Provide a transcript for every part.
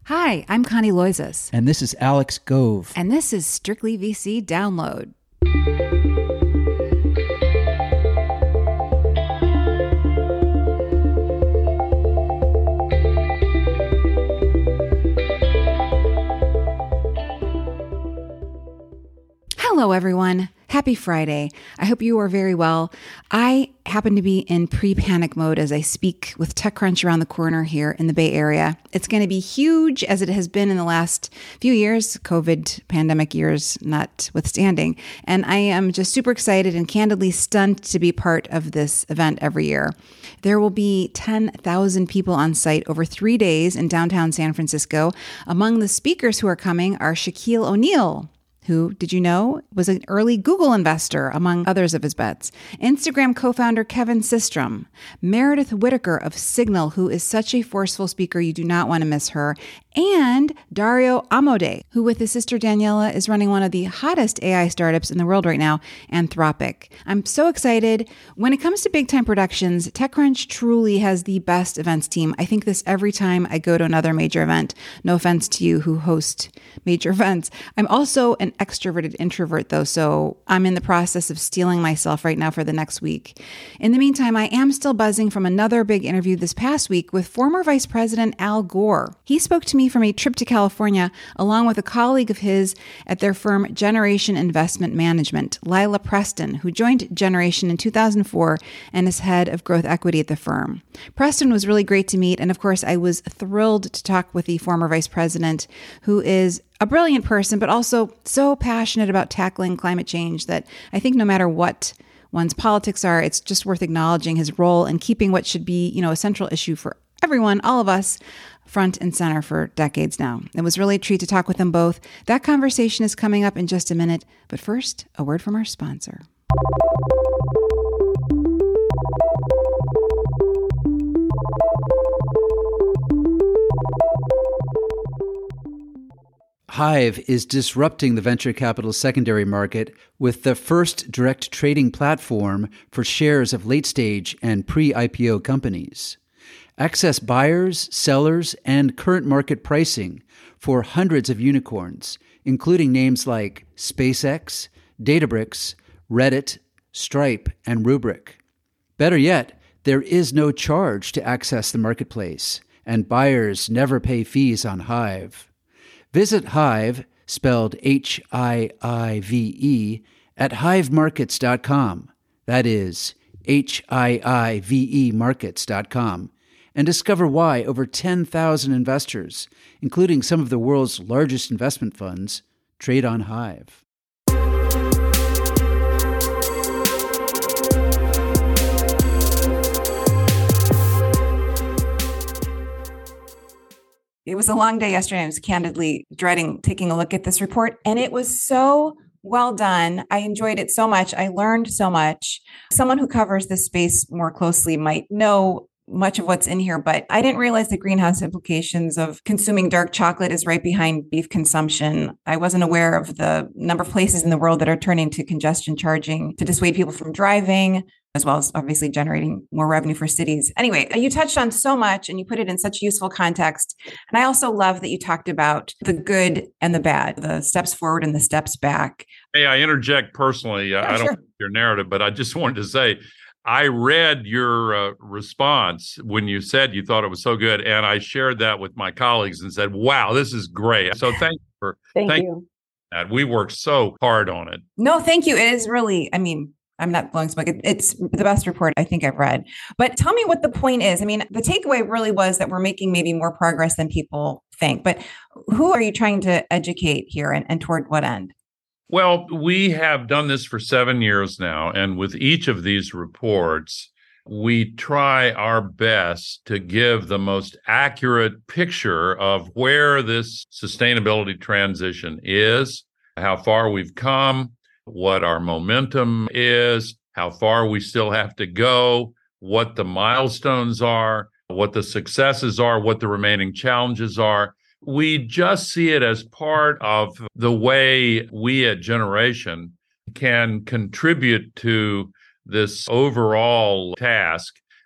Hi, I'm Connie Loizas. And this is Alex Gove. And this is Strictly VC Download. Hello, everyone. Happy Friday. I hope you are very well. I happen to be in pre-panic mode as I speak with TechCrunch around the corner here in the Bay Area. It's going to be huge as it has been in the last few years, COVID pandemic years notwithstanding. And I am just super excited and candidly stunned to be part of this event every year. There will be 10,000 people on site over 3 days in downtown San Francisco. Among the speakers who are coming are Shaquille O'Neal, who, did you know, was an early Google investor, among others of his bets. Instagram co-founder Kevin Systrom, Meredith Whittaker of Signal, who is such a forceful speaker, you do not want to miss her, and Dario Amodei, who with his sister Daniela is running one of the hottest AI startups in the world right now, Anthropic. I'm so excited. When it comes to big-time productions, TechCrunch truly has the best events team. I think this every time I go to another major event. No offense to you who host major events. I'm also an extroverted introvert, though, so I'm in the process of steeling myself right now for the next week. In the meantime, I am still buzzing from another big interview this past week with former Vice President Al Gore. He spoke to me from a trip to California, along with a colleague of his at their firm Generation Investment Management, Lila Preston, who joined Generation in 2004 and is head of growth equity at the firm. Preston was really great to meet, and of course, I was thrilled to talk with the former vice president, who is a brilliant person, but also so passionate about tackling climate change that I think no matter what one's politics are, it's just worth acknowledging his role in keeping what should be, a central issue for everyone, all of us, front and center for decades now. It was really a treat to talk with them both. That conversation is coming up in just a minute, but first, a word from our sponsor. Hive is disrupting the venture capital secondary market with the first direct trading platform for shares of late-stage and pre-IPO companies. Access buyers, sellers, and current market pricing for hundreds of unicorns, including names like SpaceX, Databricks, Reddit, Stripe, and Rubrik. Better yet, there is no charge to access the marketplace, and buyers never pay fees on Hive. Visit Hive, spelled Hiive, at hivemarkets.com. That is Hiive markets.com. And discover why over 10,000 investors, including some of the world's largest investment funds, trade on Hive. It was a long day yesterday. I was candidly dreading taking a look at this report, and it was so well done. I enjoyed it so much. I learned so much. Someone who covers this space more closely might know much of what's in here, but I didn't realize the greenhouse implications of consuming dark chocolate is right behind beef consumption. I wasn't aware of the number of places in the world that are turning to congestion charging to dissuade people from driving, as well as obviously generating more revenue for cities. Anyway, you touched on so much and you put it in such useful context. And I also love that you talked about the good and the bad, the steps forward and the steps back. Hey, I interject personally. I don't know your narrative, but I just wanted to say, I read your response when you said you thought it was so good, and I shared that with my colleagues and said, wow, this is great. So thank you for thank you. That. We worked so hard on it. No, thank you. It is really, I'm not blowing smoke. It's the best report I think I've read. But tell me what the point is. The takeaway really was that we're making maybe more progress than people think. But who are you trying to educate here and toward what end? Well, we have done this for 7 years now, and with each of these reports, we try our best to give the most accurate picture of where this sustainability transition is, how far we've come, what our momentum is, how far we still have to go, what the milestones are, what the successes are, what the remaining challenges are. We just see it as part of the way we at Generation can contribute to this overall task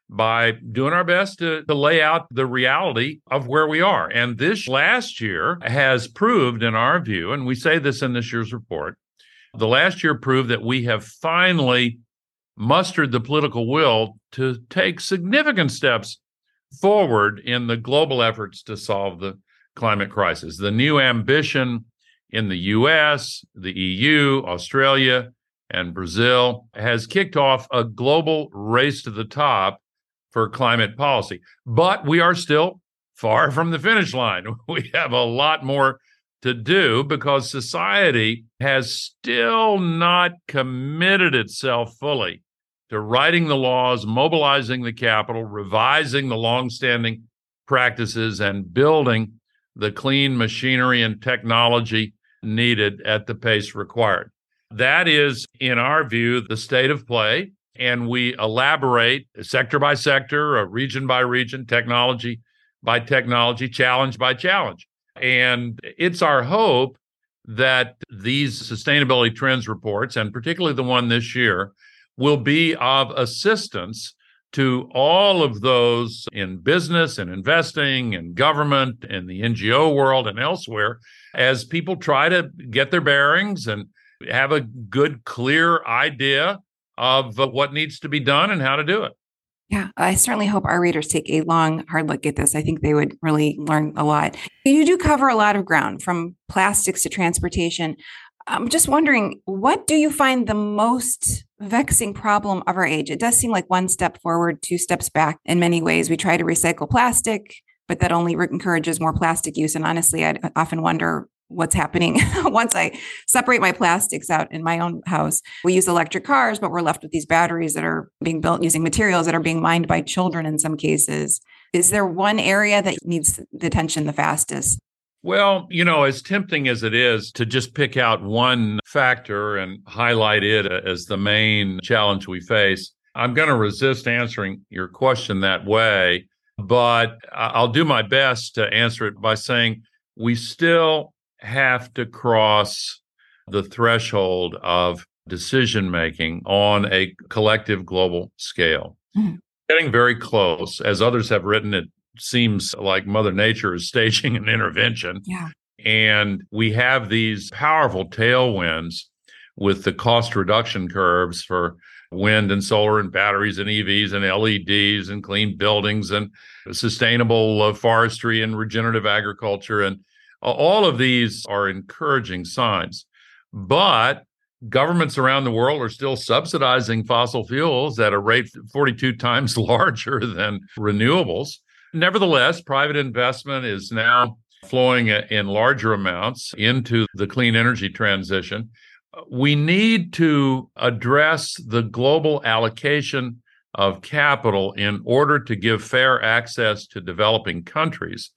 by doing our best to lay out the reality of where we are. And this last year has proved, in our view, and we say this in this year's report, the last year proved that we have finally mustered the political will to take significant steps forward in the global efforts to solve the climate crisis. The new ambition in the US, the EU, Australia, and Brazil has kicked off a global race to the top for climate policy. But we are still far from the finish line. We have a lot more to do because society has still not committed itself fully to writing the laws, mobilizing the capital, revising the longstanding practices, and building the clean machinery and technology needed at the pace required. That is, in our view, the state of play. And we elaborate sector by sector, region by region, technology by technology, challenge by challenge. And it's our hope that these sustainability trends reports, and particularly the one this year, will be of assistance to all of those in business and investing and government and the NGO world and elsewhere as people try to get their bearings and have a good, clear idea of what needs to be done and how to do it. Yeah, I certainly hope our readers take a long, hard look at this. I think they would really learn a lot. You do cover a lot of ground, from plastics to transportation. I'm just wondering, what do you find the most vexing problem of our age? It does seem like one step forward, two steps back in many ways. We try to recycle plastic, but that only encourages more plastic use. And honestly, I often wonder what's happening once I separate my plastics out in my own house. We use electric cars, but we're left with these batteries that are being built using materials that are being mined by children in some cases. Is there one area that needs the attention the fastest? Well, as tempting as it is to just pick out one factor and highlight it as the main challenge we face, I'm going to resist answering your question that way, but I'll do my best to answer it by saying we still have to cross the threshold of decision-making on a collective global scale. Mm-hmm. Getting very close. As others have written, it seems like Mother Nature is staging an intervention. Yeah. And we have these powerful tailwinds with the cost reduction curves for wind and solar and batteries and EVs and LEDs and clean buildings and sustainable forestry and regenerative agriculture. And all of these are encouraging signs. But governments around the world are still subsidizing fossil fuels at a rate 42 times larger than renewables. Nevertheless, private investment is now flowing in larger amounts into the clean energy transition. We need to address the global allocation of capital in order to give fair access to developing countries.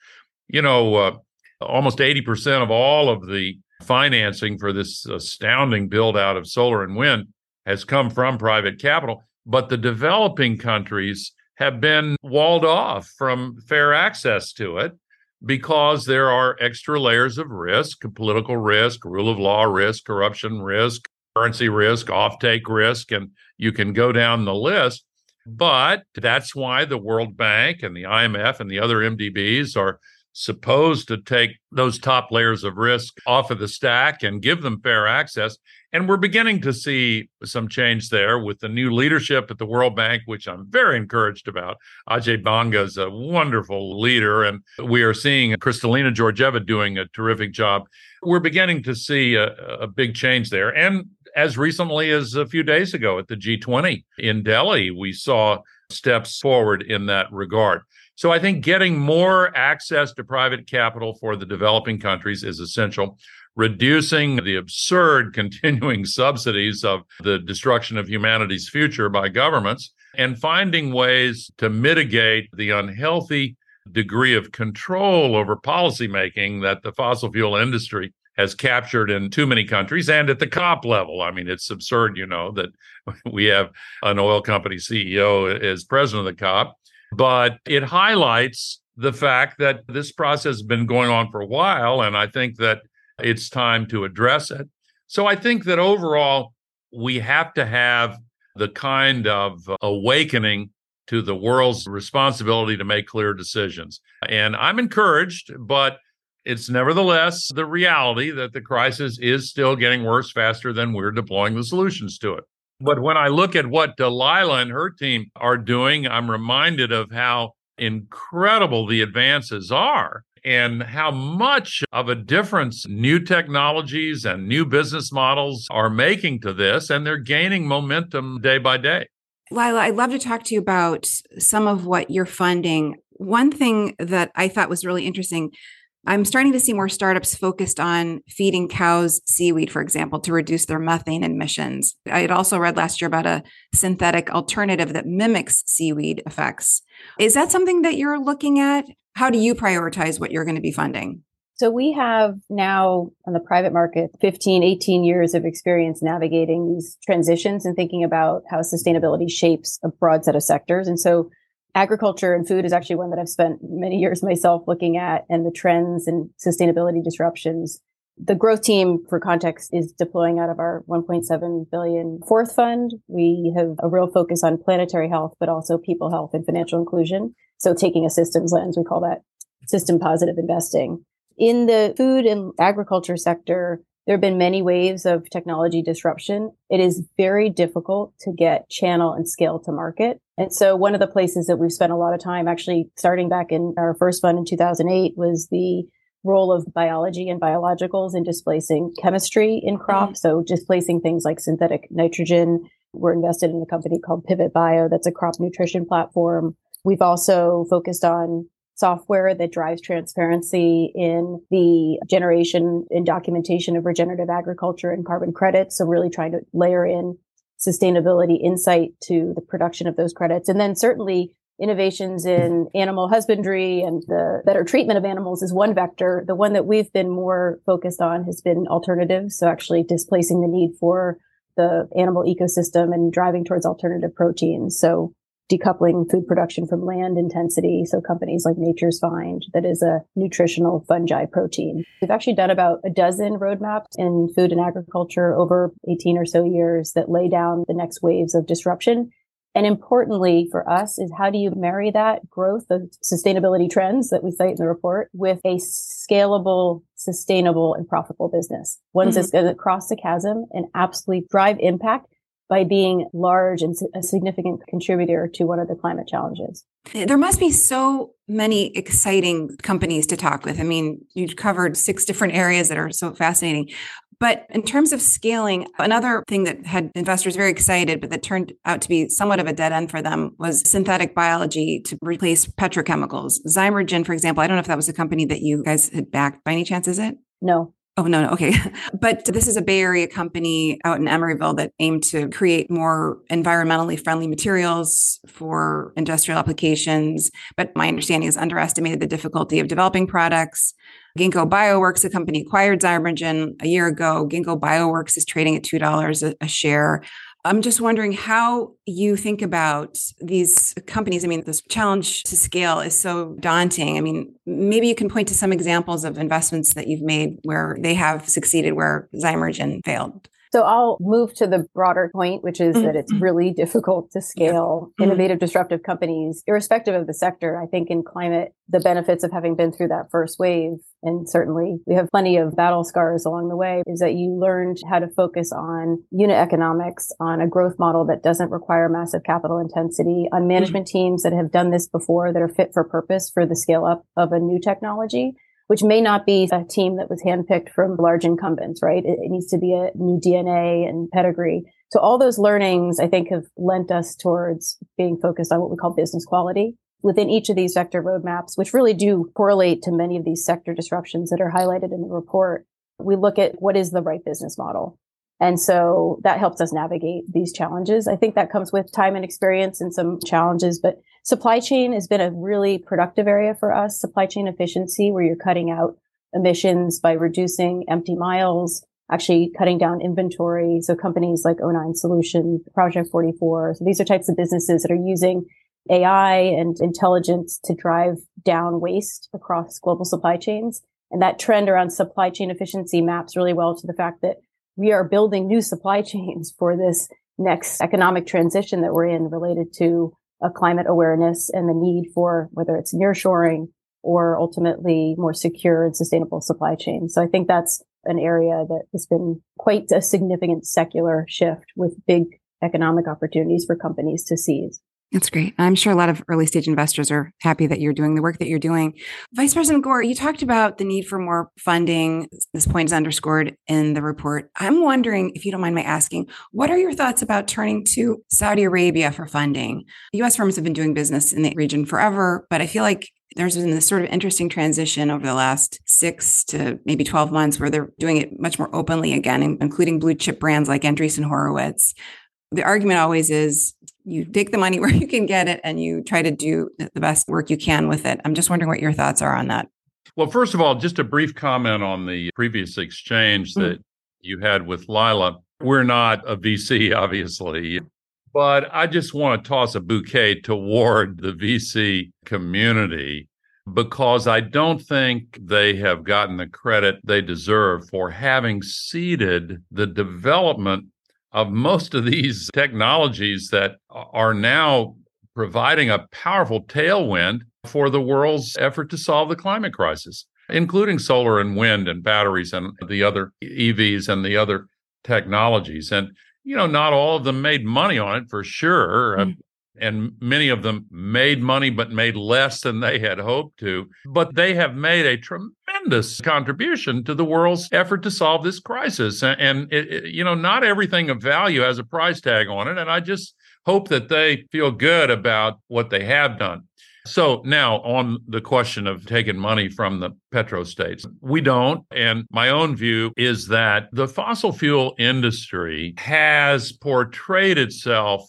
Almost 80% of all of the financing for this astounding build out of solar and wind has come from private capital, but the developing countries have been walled off from fair access to it because there are extra layers of risk, political risk, rule of law risk, corruption risk, currency risk, offtake risk, and you can go down the list. But that's why the World Bank and the IMF and the other MDBs are supposed to take those top layers of risk off of the stack and give them fair access. And we're beginning to see some change there with the new leadership at the World Bank, which I'm very encouraged about. Ajay Banga is a wonderful leader, and we are seeing Kristalina Georgieva doing a terrific job. We're beginning to see a big change there. And as recently as a few days ago at the G20 in Delhi, we saw steps forward in that regard. So I think getting more access to private capital for the developing countries is essential. Reducing the absurd continuing subsidies of the destruction of humanity's future by governments, and finding ways to mitigate the unhealthy degree of control over policymaking that the fossil fuel industry has captured in too many countries and at the COP level. I mean, it's absurd, that we have an oil company CEO as president of the COP. But it highlights the fact that this process has been going on for a while, and I think that it's time to address it. So I think that overall, we have to have the kind of awakening to the world's responsibility to make clear decisions. And I'm encouraged, but it's nevertheless the reality that the crisis is still getting worse faster than we're deploying the solutions to it. But when I look at what Delilah and her team are doing, I'm reminded of how incredible the advances are and how much of a difference new technologies and new business models are making to this, and they're gaining momentum day by day. Lila, I'd love to talk to you about some of what you're funding. One thing that I thought was really interesting, I'm starting to see more startups focused on feeding cows seaweed, for example, to reduce their methane emissions. I had also read last year about a synthetic alternative that mimics seaweed effects. Is that something that you're looking at? How do you prioritize what you're going to be funding? So we have now on the private market 15, 18 years of experience navigating these transitions and thinking about how sustainability shapes a broad set of sectors. And so agriculture and food is actually one that I've spent many years myself looking at, and the trends and sustainability disruptions. The growth team, for context, is deploying out of our $1.7 billion fourth fund. We have a real focus on planetary health, but also people health and financial inclusion. So taking a systems lens, we call that system positive investing. In the food and agriculture sector, there have been many waves of technology disruption. It is very difficult to get channel and scale to market. And so one of the places that we've spent a lot of time, actually starting back in our first fund in 2008, was the role of biology and biologicals in displacing chemistry in crops. So displacing things like synthetic nitrogen. We're invested in a company called Pivot Bio that's a crop nutrition platform. We've also focused on software that drives transparency in the generation and documentation of regenerative agriculture and carbon credits. So really trying to layer in sustainability insight to the production of those credits. And then certainly innovations in animal husbandry and the better treatment of animals is one vector. The one that we've been more focused on has been alternatives. So actually displacing the need for the animal ecosystem and driving towards alternative proteins. So decoupling food production from land intensity. So companies like Nature's Find, that is a nutritional fungi protein. We've actually done about a dozen roadmaps in food and agriculture over 18 or so years that lay down the next waves of disruption. And importantly for us is how do you marry that growth of sustainability trends that we cite in the report with a scalable, sustainable, and profitable business. One that's going to cross the chasm and absolutely drive impact by being large and a significant contributor to one of the climate challenges. There must be so many exciting companies to talk with. I mean, you've covered 6 different areas that are so fascinating. But in terms of scaling, another thing that had investors very excited, but that turned out to be somewhat of a dead end for them was synthetic biology to replace petrochemicals. Zymergen, for example, I don't know if that was a company that you guys had backed by any chance, is it? No. Oh, no. Okay. But this is a Bay Area company out in Emeryville that aimed to create more environmentally friendly materials for industrial applications. But my understanding is underestimated the difficulty of developing products. Ginkgo Bioworks, a company acquired Zymergen a year ago. Ginkgo Bioworks is trading at $2 a share. I'm just wondering how you think about these companies. I mean, this challenge to scale is so daunting. I mean, maybe you can point to some examples of investments that you've made where they have succeeded, where Zymergen failed. So I'll move to the broader point, which is that it's really difficult to scale innovative, disruptive companies, irrespective of the sector. I think in climate, the benefits of having been through that first wave, and certainly we have plenty of battle scars along the way, is that you learned how to focus on unit economics, on a growth model that doesn't require massive capital intensity, on management teams that have done this before, that are fit for purpose for the scale up of a new technology, which may not be a team that was handpicked from large incumbents, right? It needs to be a new DNA and pedigree. So all those learnings, I think, have lent us towards being focused on what we call business quality within each of these sector roadmaps, which really do correlate to many of these sector disruptions that are highlighted in the report. We look at what is the right business model. And so that helps us navigate these challenges. I think that comes with time and experience and some challenges, but supply chain has been a really productive area for us. Supply chain efficiency, where you're cutting out emissions by reducing empty miles, actually cutting down inventory. So companies like O9 Solutions, Project 44. So these are types of businesses that are using AI and intelligence to drive down waste across global supply chains. And that trend around supply chain efficiency maps really well to the fact that we are building new supply chains for this next economic transition that we're in related to a climate awareness and the need for whether it's nearshoring or ultimately more secure and sustainable supply chains. So I think that's an area that has been quite a significant secular shift with big economic opportunities for companies to seize. That's great. I'm sure a lot of early stage investors are happy that you're doing the work that you're doing. Vice President Gore, you talked about the need for more funding. This point is underscored in the report. I'm wondering, if you don't mind my asking, what are your thoughts about turning to Saudi Arabia for funding? U.S. firms have been doing business in the region forever, but I feel like there's been this sort of interesting transition over the last 6 to maybe 12 months where they're doing it much more openly again, including blue chip brands like Andreessen Horowitz. The argument always is you take the money where you can get it and you try to do the best work you can with it. I'm just wondering what your thoughts are on that. Well, first of all, just a brief comment on the previous exchange that you had with Lila. We're not a VC, obviously, but I just want to toss a bouquet toward the VC community because I don't think they have gotten the credit they deserve for having seeded the development of most of these technologies that are now providing a powerful tailwind for the world's effort to solve the climate crisis, including solar and wind and batteries and the other EVs and the other technologies. And, not all of them made money on it for sure. And many of them made money, but made less than they had hoped to. But they have made a tremendous contribution to the world's effort to solve this crisis. And not everything of value has a price tag on it. And I just hope that they feel good about what they have done. So now on the question of taking money from the petrostates, we don't. And my own view is that the fossil fuel industry has portrayed itself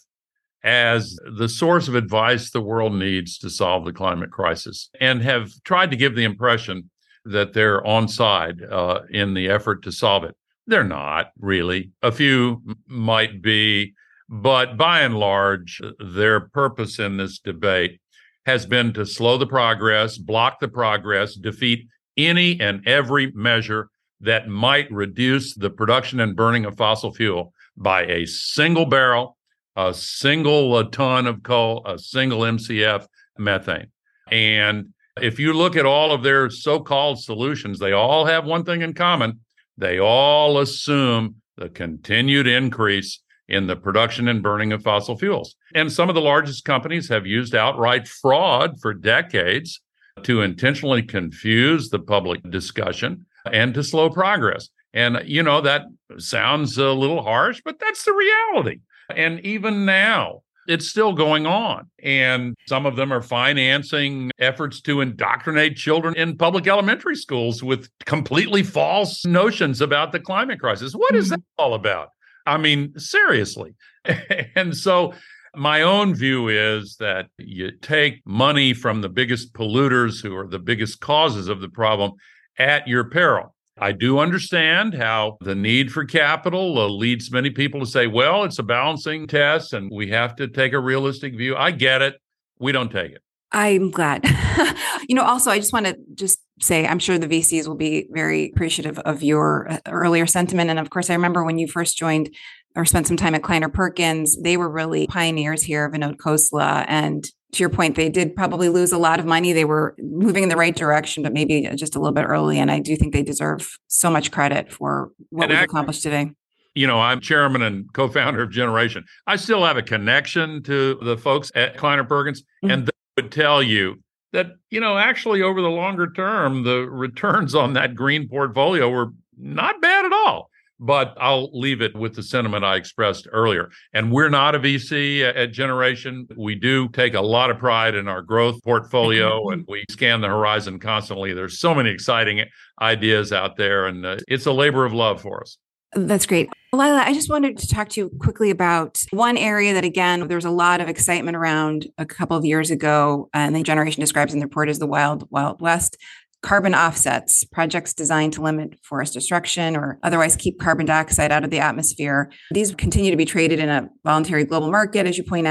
as the source of advice the world needs to solve the climate crisis and have tried to give the impression that they're on side in the effort to solve it. They're not really. A few might be, but by and large, their purpose in this debate has been to slow the progress, block the progress, defeat any and every measure that might reduce the production and burning of fossil fuel by a single barrel, a single ton of coal, a single MCF methane. And if you look at all of their so-called solutions, they all have one thing in common. They all assume the continued increase in the production and burning of fossil fuels. And some of the largest companies have used outright fraud for decades to intentionally confuse the public discussion and to slow progress. And, that sounds a little harsh, but that's the reality. And even now, it's still going on. And some of them are financing efforts to indoctrinate children in public elementary schools with completely false notions about the climate crisis. What is that all about? I mean, seriously. And so my own view is that you take money from the biggest polluters who are the biggest causes of the problem at your peril. I do understand how the need for capital leads many people to say, well, it's a balancing test and we have to take a realistic view. I get it. We don't take it. I'm glad. Also, I just want to say, I'm sure the VCs will be very appreciative of your earlier sentiment. And of course, I remember when you first joined or spent some time at Kleiner Perkins, they were really pioneers here, Vinod Khosla. And to your point, they did probably lose a lot of money. They were moving in the right direction, but maybe just a little bit early. And I do think they deserve so much credit for what we've accomplished today. I'm chairman and co-founder of Generation. I still have a connection to the folks at Kleiner Perkins, and they would tell you that, actually over the longer term, the returns on that green portfolio were not bad at all. But I'll leave it with the sentiment I expressed earlier. And we're not a VC at Generation. We do take a lot of pride in our growth portfolio, and we scan the horizon constantly. There's so many exciting ideas out there, and it's a labor of love for us. That's great. Lila, I just wanted to talk to you quickly about one area that, again, there was a lot of excitement around a couple of years ago, and the Generation describes in the report as the Wild, Wild West. Carbon offsets, projects designed to limit forest destruction or otherwise keep carbon dioxide out of the atmosphere. These continue to be traded in a voluntary global market, as you point out.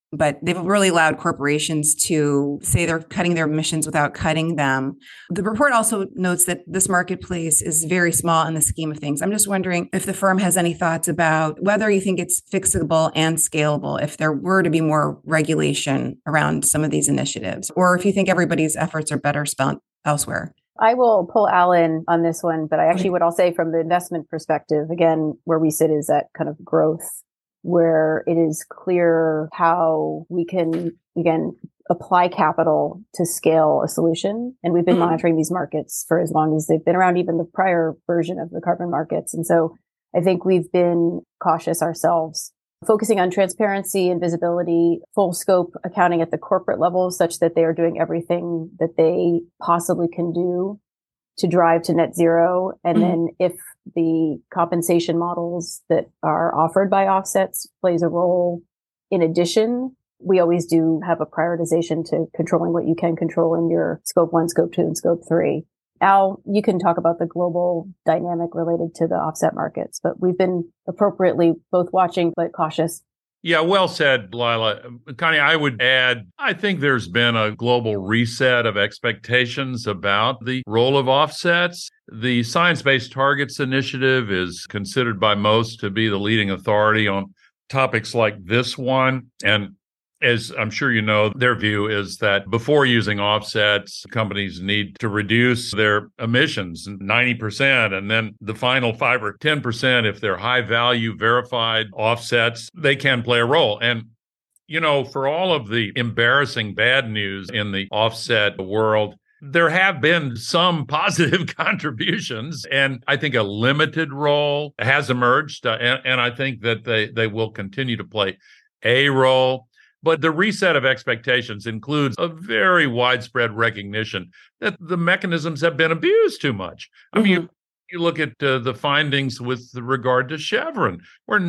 but they've really allowed corporations to say they're cutting their emissions without cutting them. The report also notes that this marketplace is very small in the scheme of things. I'm just wondering if the firm has any thoughts about whether you think it's fixable and scalable if there were to be more regulation around some of these initiatives, or if you think everybody's efforts are better spent elsewhere. I will pull Alan on this one, but I actually would all say from the investment perspective, again, where we sit is at kind of growth, where it is clear how we can, again, apply capital to scale a solution. And we've been monitoring these markets for as long as they've been around, even the prior version of the carbon markets. And so I think we've been cautious ourselves, focusing on transparency and visibility, full scope accounting at the corporate level, such that they are doing everything that they possibly can do to drive to net zero. And then if the compensation models that are offered by offsets plays a role in addition, we always do have a prioritization to controlling what you can control in your scope 1, scope 2, and scope 3. Al, you can talk about the global dynamic related to the offset markets, but we've been appropriately both watching but cautious. Yeah, well said, Lila. Connie, I would add, I think there's been a global reset of expectations about the role of offsets. The Science Based Targets Initiative is considered by most to be the leading authority on topics like this one. And as I'm sure you know, their view is that before using offsets, companies need to reduce their emissions 90%. And then the final 5 or 10%, if they're high value verified offsets, they can play a role. And, you know, for all of the embarrassing bad news in the offset world, there have been some positive contributions, and I think a limited role has emerged. And I think that they will continue to play a role. But the reset of expectations includes a very widespread recognition that the mechanisms have been abused too much. I mean, you look at the findings with regard to Chevron, where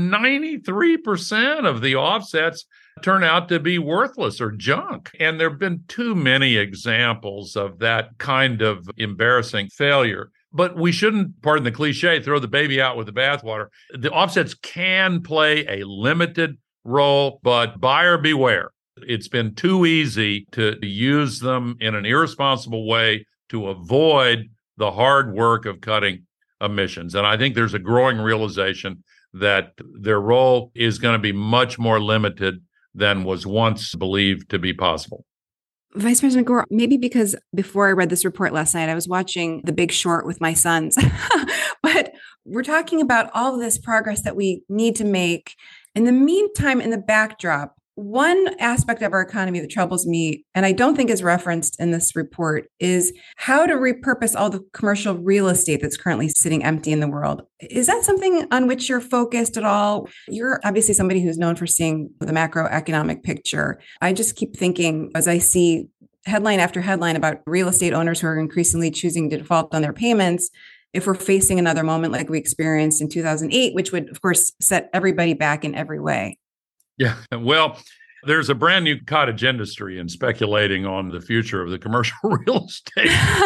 93% of the offsets turn out to be worthless or junk. And there have been too many examples of that kind of embarrassing failure. But we shouldn't, pardon the cliche, throw the baby out with the bathwater. The offsets can play a limited role, but buyer beware. It's been too easy to use them in an irresponsible way to avoid the hard work of cutting emissions. And I think there's a growing realization that their role is going to be much more limited than was once believed to be possible. Vice President Gore, maybe because before I read this report last night, I was watching The Big Short with my sons. But we're talking about all of this progress that we need to make. In the meantime, in the backdrop, one aspect of our economy that troubles me, and I don't think is referenced in this report, is how to repurpose all the commercial real estate that's currently sitting empty in the world. Is that something on which you're focused at all? You're obviously somebody who's known for seeing the macroeconomic picture. I just keep thinking, as I see headline after headline about real estate owners who are increasingly choosing to default on their payments, if we're facing another moment like we experienced in 2008, which would, of course, set everybody back in every way. Yeah, well, there's a brand new cottage industry in speculating on the future of the commercial real estate.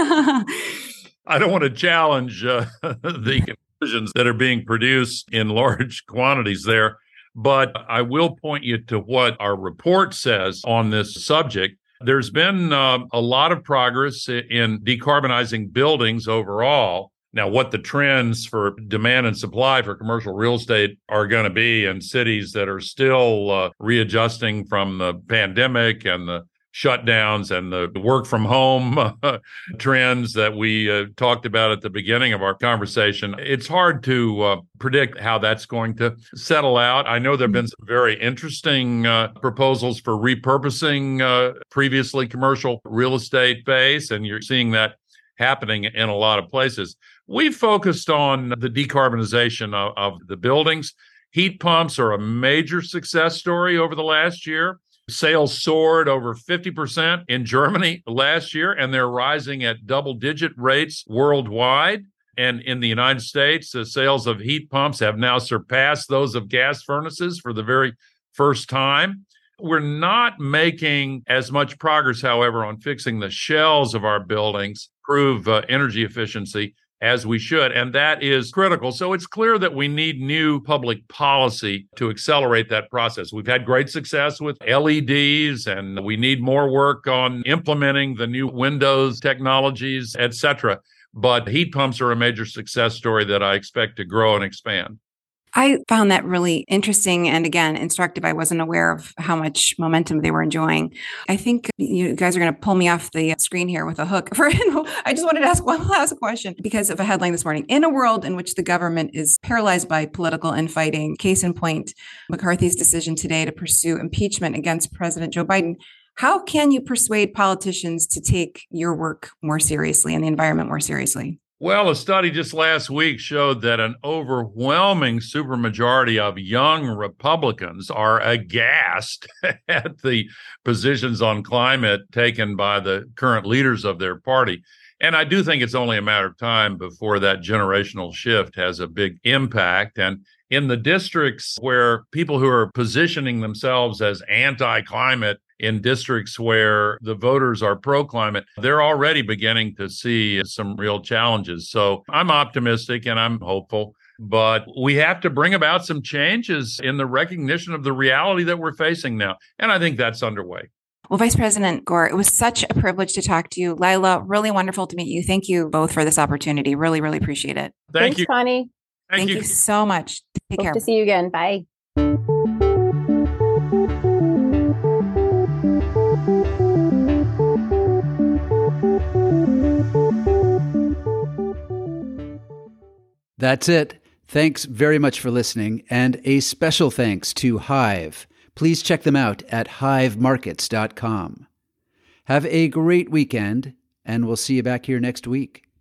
I don't want to challenge the conclusions that are being produced in large quantities there, but I will point you to what our report says on this subject. There's been a lot of progress in decarbonizing buildings overall. Now, what the trends for demand and supply for commercial real estate are going to be in cities that are still readjusting from the pandemic and the shutdowns and the work from home trends that we talked about at the beginning of our conversation, it's hard to predict how that's going to settle out. I know there have been some very interesting proposals for repurposing previously commercial real estate space, and you're seeing that happening in a lot of places. We've focused on the decarbonization of the buildings. Heat pumps are a major success story over the last year. Sales soared over 50% in Germany last year, and they're rising at double-digit rates worldwide. And in the United States, the sales of heat pumps have now surpassed those of gas furnaces for the very first time. We're not making as much progress, however, on fixing the shells of our buildings, improve energy efficiency as we should, and that is critical. So it's clear that we need new public policy to accelerate that process. We've had great success with LEDs, and we need more work on implementing the new Windows technologies, et cetera. But heat pumps are a major success story that I expect to grow and expand. I found that really interesting and, again, instructive. I wasn't aware of how much momentum they were enjoying. I think you guys are going to pull me off the screen here with a hook. I just wanted to ask one last question because of a headline this morning. In a world in which the government is paralyzed by political infighting, case in point, McCarthy's decision today to pursue impeachment against President Joe Biden, how can you persuade politicians to take your work more seriously and the environment more seriously? Well, a study just last week showed that an overwhelming supermajority of young Republicans are aghast at the positions on climate taken by the current leaders of their party. And I do think it's only a matter of time before that generational shift has a big impact. And in the districts where people who are positioning themselves as anti-climate, in districts where the voters are pro-climate, they're already beginning to see some real challenges. So I'm optimistic and I'm hopeful, but we have to bring about some changes in the recognition of the reality that we're facing now. And I think that's underway. Well, Vice President Gore, it was such a privilege to talk to you. Lila, really wonderful to meet you. Thank you both for this opportunity. Really, really appreciate it. Thanks, you, Connie. Thank you so much. Take care. Hope to see you again. Bye. That's it. Thanks very much for listening, and a special thanks to Hive. Please check them out at hivemarkets.com. Have a great weekend, and we'll see you back here next week.